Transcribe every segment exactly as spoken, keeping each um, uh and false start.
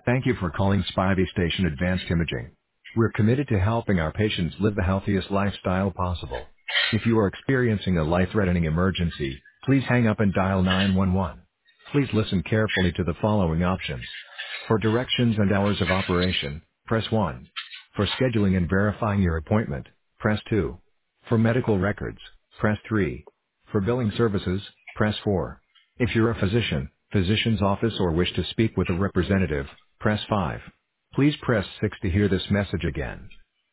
Thank you for calling Spivey Station Advanced Imaging. We're committed to helping our patients live the healthiest lifestyle possible. If you are experiencing a life-threatening emergency, please hang up and dial nine one one. Please listen carefully to the following options. For directions and hours of operation, press one. For scheduling and verifying your appointment, press two. For medical records, press three. For billing services, press four. If you're a physician, physician's office or wish to speak with a representative, press five. Please press six to hear this message again.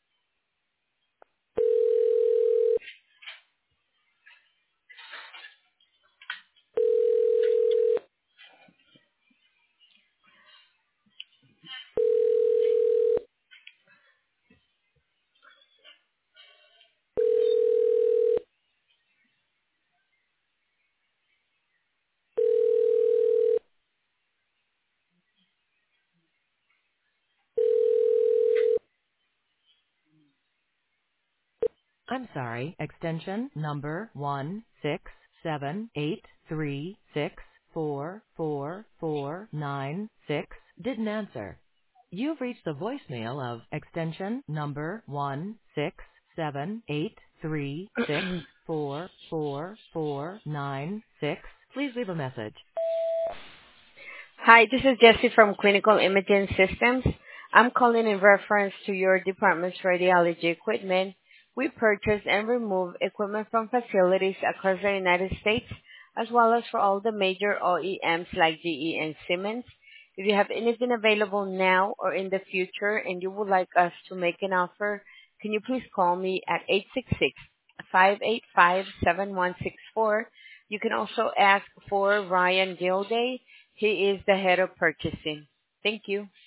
I'm sorry, extension number one six seven eight three six four four four nine six didn't answer. You've reached the voicemail of extension number one six seven eight three six four four four nine six. Please leave a message. Hi, this is Jessie from Clinical Imaging Systems. I'm calling in reference to your department's radiology equipment. We purchase and remove equipment from facilities across the United States, as well as for all the major O E Ms like G E and Siemens. If you have anything available now or in the future and you would like us to make an offer, can you please call me at eight six six, five eight five, seven one six four. You can also ask for Ryan Gilday. He is the head of purchasing. Thank you.